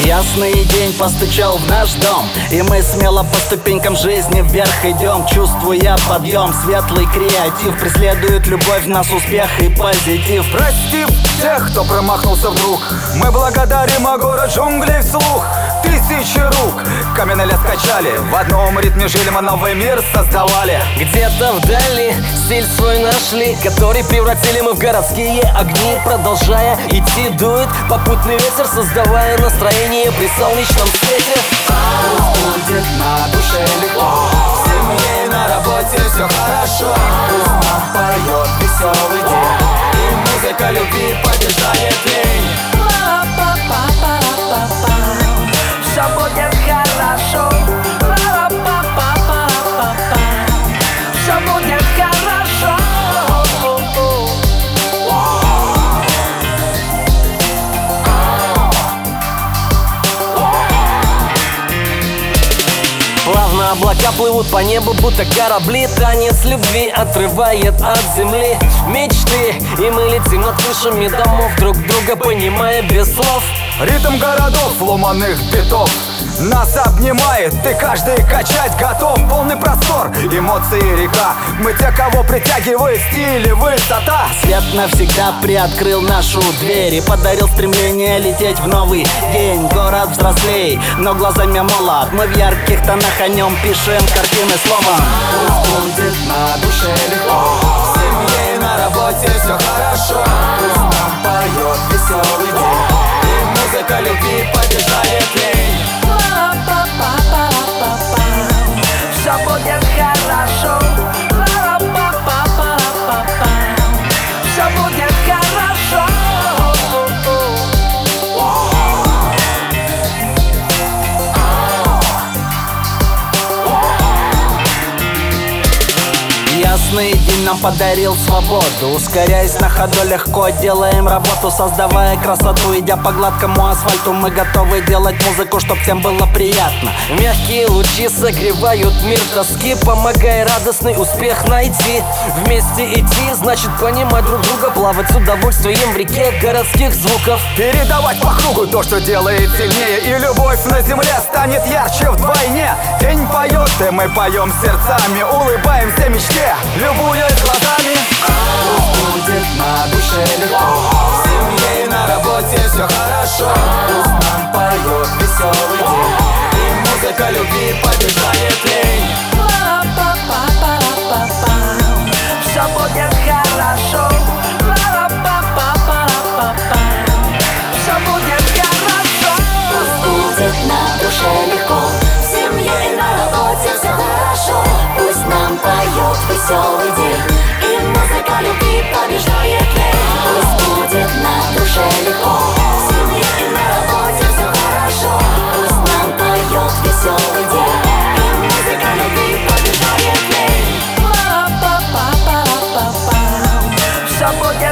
Ясный день постучал в наш дом, и мы смело по ступенькам жизни вверх идем, чувствуя подъем. Светлый креатив преследует любовь, нас успех и позитив. Простив тех, кто промахнулся вдруг, мы благодарим город джунглей вслух. Тысячи рук каменный лес качали, в одном ритме жили, мы новый мир создавали. Где-то вдали стиль свой нашли, который превратили мы в городские огни. Продолжая идти, дует попутный ветер, создавая настроение при солнечном свете. Пусть будет на душе легко, в семье и на работе все хорошо. Пусть нам поет веселый день, и музыка любви побеждает лень. Все будет хорошо. Все будет хорошо. Плавно облака плывут по небу, будто корабли. Танец любви отрывает от земли мечты, и мы летим над крышами домов, друг друга понимая без слов. Ритм городов, ломаных битов нас обнимает, и каждый качать готов. Полный простор, эмоции река, мы те, кого притягивает стиль и высота. Свет навсегда приоткрыл нашу дверь и подарил стремление лететь в новый день. Город взрослей, но глазами молод, мы в ярких тонах о нем пишем картины словом. Пусть будет на душе легко, в семье и на работе все хорошо. Пусть нам поет веселый день, и музыка любви побеждает лень. Все будет хорошо. Все будет хорошо. Ясный день нам подарил свободу, ускоряясь на ходу легко делаем работу, создавая красоту. Идя по гладкому асфальту, мы готовы делать музыку, чтоб всем было приятно. Мягкие лучи согревают мир тоски, помогая радостный успех найти. Вместе идти, значит понимать друг друга, плавать с удовольствием в реке городских звуков. Передавать по кругу то, что делает сильнее, и любовь на земле станет ярче вдвойне. День поет, и мы поем сердцами, улыбаемся мечте, любуясь глазами. Пусть будет на душе легко, в семье и на работе все хорошо. Пусть нам поет веселый день, и музыка любви побеждает лень. Все будет хорошо. Все будет хорошо. Пусть будет на душе легко, в семье и на работе все хорошо. Пусть нам поет веселый день, и музыка любви побеждает лень. Пусть будет на душе легко, в семье и на работе все хорошо. Пусть нам поет веселый день, и музыка любви побеждает лень. Все будет